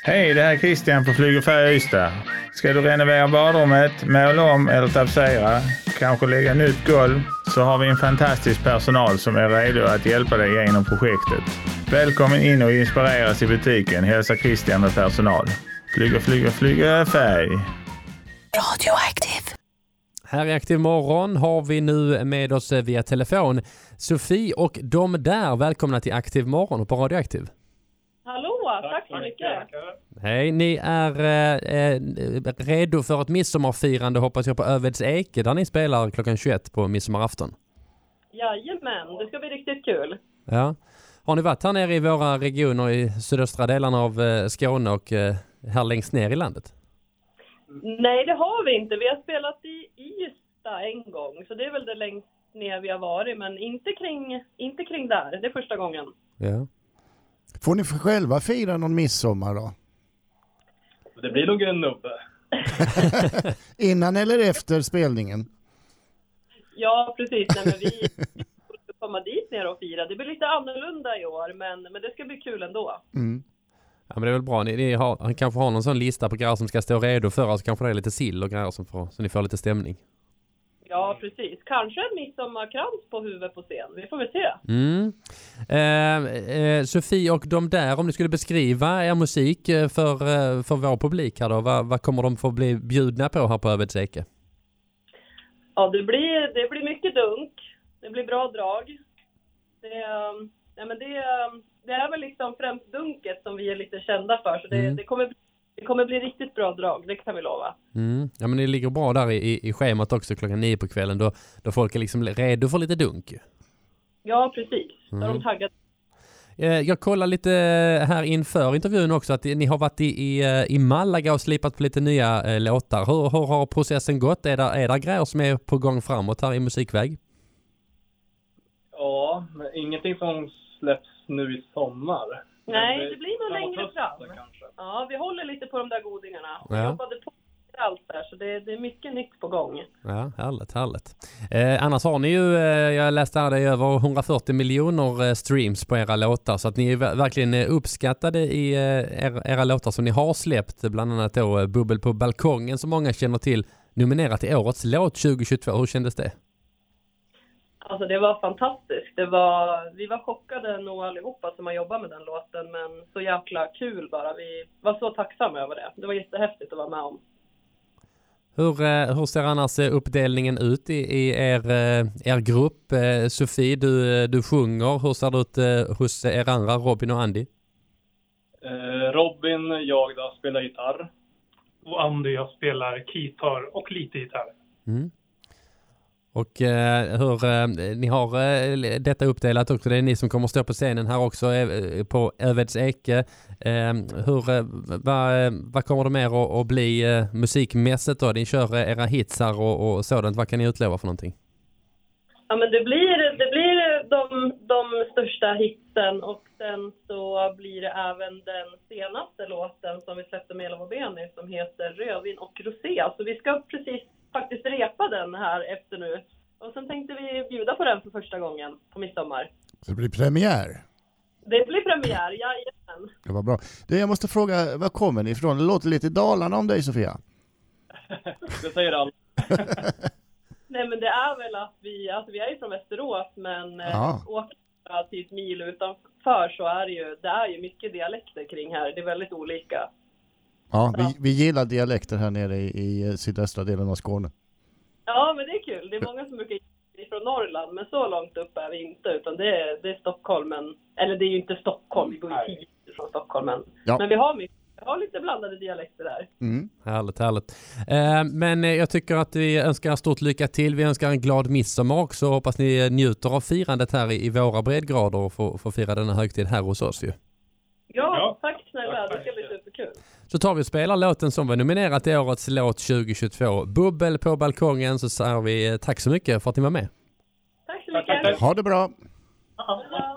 Hej, det här är Christian på Flyg och Färg Ystad. Ska du renovera badrummet, måla om eller tapetsera, kanske lägga nytt golv, så har vi en fantastisk personal som är redo att hjälpa dig genom projektet. Välkommen in och inspireras i butiken, hälsa Christian med personal. Flyga färg. Radioaktiv. Här i Aktiv morgon har vi nu med oss via telefon Sofie och de där. Välkomna till Aktiv morgon på Radioaktiv. Hallå, tack så mycket. Hej, ni är redo för ett midsommarfirande, hoppas jag, på Öveds Eke där ni spelar klockan 21 på midsommarafton. Jajamän, det ska bli riktigt kul. Ja. Har ni varit här nere i våra regioner i sydöstra delarna av Skåne och här längst ner i landet? Nej, det har vi inte. Vi har spelat i Ystad en gång, så det är väl det längst ner vi har varit, men inte kring där. Det är första gången. Ja. Får ni för själva fira någon midsommar då? Det blir nog en nubbe. Innan eller efter spelningen? Ja, precis. Nej, men vi får komma dit ner och fira. Det blir lite annorlunda i år, men det ska bli kul ändå. Mm. Ja, men det är väl bra. Han kanske har någon sån lista på grejer som ska stå redo för oss. Kanske det är lite sill och grejer så ni får lite stämning. Ja, precis. Kanske en midsommarkrans på huvudet på scen. Vi får väl se. Sofie och de där, om ni skulle beskriva er musik för vår publik här då, vad kommer de få bli bjudna på här på Öveds Eke? Ja, det blir mycket dunk. Det blir bra drag. Det är väl liksom främst dunket som vi är lite kända för. Så det kommer bli riktigt bra drag, det kan vi lova. Ja, men det ligger bra där i schemat också klockan 9 på kvällen. Då folk är liksom redo för lite dunk. Ja, precis. Då är de taggade. Jag kollar lite här inför intervjun också att ni har varit i Malaga och slipat på lite nya låtar. Hur har processen gått? Är där grejer som är på gång framåt här i musikväg? Ja, men ingenting som släpps nu i sommar. Nej, det blir nog längre fram. Kanske. Ja, vi håller lite på de där godingarna. Vi Ja. jobbade på allt där, så det är mycket nytt på gång. Ja, härligt. Annars har ni ju, jag läste här, det är över 140 miljoner streams på era låtar, så att ni är verkligen uppskattade i era låtar som ni har släppt, bland annat då Bubbel på balkongen som många känner till, nominerat till årets låt 2022. Hur kändes det? Alltså det var fantastiskt. Vi var chockade nog allihopa som har jobbat med den låten, men så jäkla kul bara. Vi var så tacksamma över det. Det var jättehäftigt att vara med om. Hur ser annars uppdelningen ut i er grupp? Sofie, du sjunger. Hur ser det ut hos er andra, Robin och Andy? Robin, jag då spelar gitarr. Och Andy, jag spelar gitarr och lite gitarr. Mm. Och hur ni har detta uppdelat också, det är ni som kommer stå på scenen här också på Öveds Eke. Vad kommer det mer att bli musikmässigt då? Ni kör era hitsar och sådant. Vad kan ni utlova för någonting? Ja, men det blir de största hitsen, och sen så blir det även den senaste låten som vi släppte med Ela Beni som heter Rödvin och Rosé. Så vi ska precis faktiskt repa den här efter nu. Och sen tänkte vi bjuda på den för första gången på midsommar. Så det blir premiär. Det blir premiär, jajamän. Det var bra. Jag måste fråga, var kommer ni ifrån? Det låter lite Dalarna om dig, Sofia. Det säger allt. Nej, men det är väl att vi är ju från Västerås, men åker till ett mil utanför så är det är ju mycket dialekter kring här. Det är väldigt olika. Ja, vi gillar dialekter här nere i sydöstra delen av Skåne. Ja, men det är kul. Det är många som brukar från Norrland, men så långt upp är vi inte, utan det är Stockholm. Eller det är ju inte Stockholm, vi bor ju 10 från Stockholm. Men vi har lite blandade dialekter där. Mm. Härligt. Men jag tycker att vi önskar stort lycka till. Vi önskar en glad midsommar också. Hoppas ni njuter av firandet här i våra breddgrader och får fira denna högtid här hos oss ju. Ja, tack snälla. Det ska bli superkul. Så tar vi och spelar låten som var nominerad till årets låt 2022. Bubbel på balkongen, så säger vi tack så mycket för att ni var med. Tack så mycket. Ha det bra. Ha det bra.